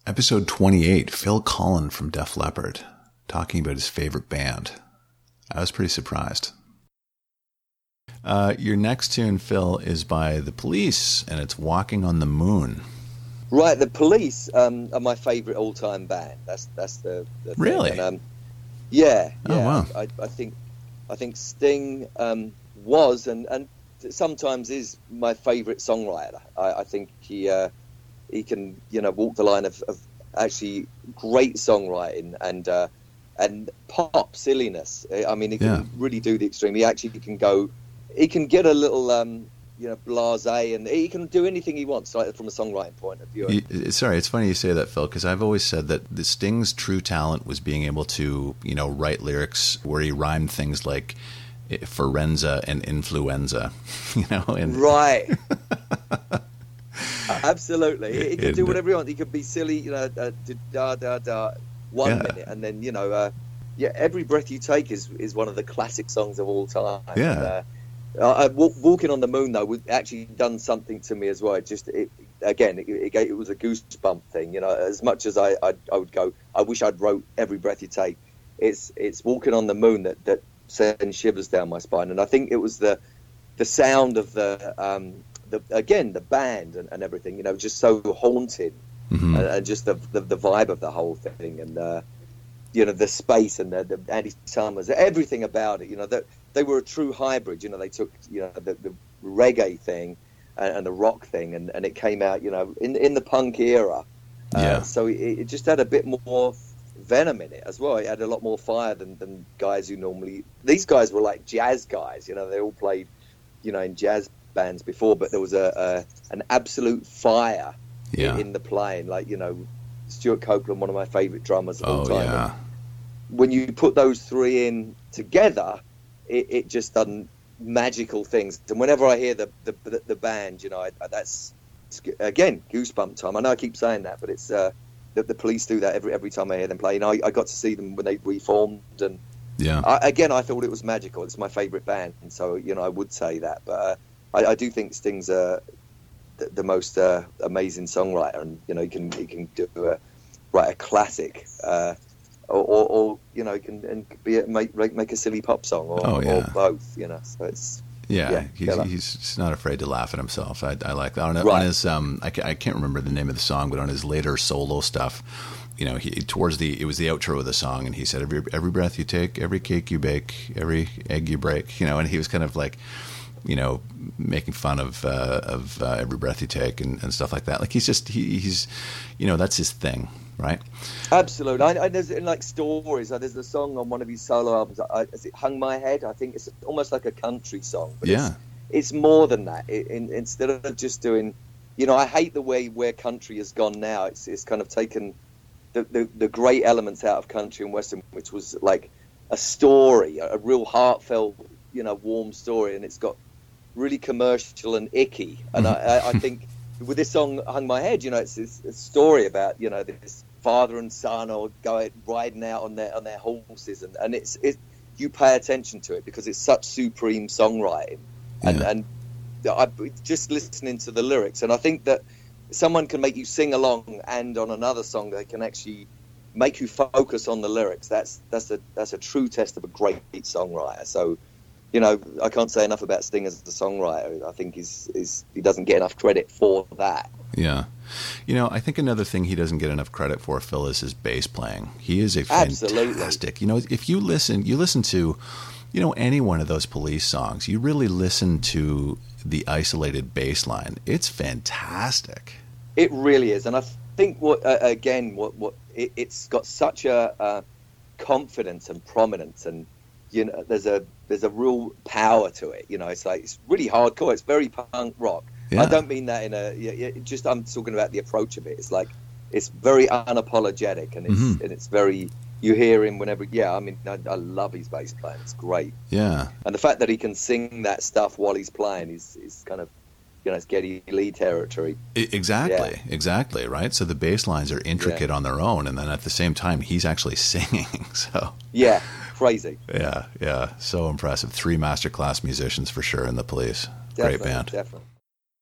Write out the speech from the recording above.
Episode 28, Phil Collen from Def Leppard, talking about his favorite band. I was pretty surprised. Your next tune, Phil, is by The Police, and it's Walking on the Moon. Right, The Police are my favourite all-time band. That's the really? thing. And, yeah. Oh, wow. I think Sting was and sometimes is my favourite songwriter. I think he can walk the line of actually great songwriting and pop silliness. I mean, he can really do the extreme. He actually can go. He can get a little blasé, and he can do anything he wants, like, from a songwriting point of view. Sorry, it's funny you say that, Phil, because I've always said that the Sting's true talent was being able to, write lyrics where he rhymed things like Forenza and influenza, and right. Absolutely, he can do whatever he wants. He could be silly, da one minute, and then Every Breath You Take is one of the classic songs of all time. Yeah. Walking on the Moon, though, was actually done something to me as well. It was a goosebump thing. As much as I would go, I wish I'd wrote Every Breath You Take. It's Walking on the Moon that sends shivers down my spine, and I think it was the sound of the band and everything. Just so haunting, and just the vibe of the whole thing, and the space and the Andy Summers, everything about it. That they were a true hybrid. They took the reggae thing and the rock thing, and it came out in the punk era. So it just had a bit more venom in it as well. It had a lot more fire than guys who normally. These guys were like jazz guys. They all played in jazz bands before, but there was an absolute fire in the playing. Like Stuart Copeland, one of my favourite drummers of all time. Yeah. When you put those three in together, it just done magical things. And whenever I hear the band, that's again goosebump time. I know I keep saying that, but it's the Police do that every time I hear them play. I got to see them when they reformed, and I thought it was magical. It's my favourite band, and so I would say that. But I do think Sting's the most amazing songwriter, and he can write a classic. Or he can make a silly pop song, or both. So it's he's not afraid to laugh at himself. I like that. On his I can't remember the name of the song, but on his later solo stuff, it was the outro of the song, and he said every breath you take, every cake you bake, every egg you break, and he was kind of like, making fun of every breath you take and stuff like that. Like he's that's his thing. Right. Absolutely. There's in stories. There's a song on one of his solo albums. Is it Hung My Head? I think it's almost like a country song. But it's more than that. Instead of just doing, I hate the way where country has gone now. It's kind of taken the great elements out of country and western, which was like a story, a real heartfelt, warm story, and it's got really commercial and icky. And I think with this song Hung My Head, it's a story about this father and son or riding out on their horses, and it's you pay attention to it because it's such supreme songwriting, and I just listening to the lyrics, and I think that someone can make you sing along, and on another song they can actually make you focus on the lyrics. That's a true test of a great songwriter. So I can't say enough about Sting as a songwriter. I think he doesn't get enough credit for that. Yeah. I think another thing he doesn't get enough credit for, Phil, is his bass playing. He is a fantastic. If you listen to, any one of those Police songs, you really listen to the isolated bass line. It's fantastic. It really is. And I think it's got such a confidence and prominence, and there's a real power to it. It's really hardcore. It's very punk rock. Yeah. I don't mean that in I'm talking about the approach of it. It's very unapologetic, and it's very, you hear him whenever. Yeah, I mean, I love his bass playing. It's great. Yeah. And the fact that he can sing that stuff while he's playing is kind of, it's Geddy Lee territory. Exactly, right? So the bass lines are intricate on their own, and then at the same time, he's actually singing. So yeah, crazy. Yeah, so impressive. 3 masterclass musicians for sure in the Police. Definitely, Great band. Definitely.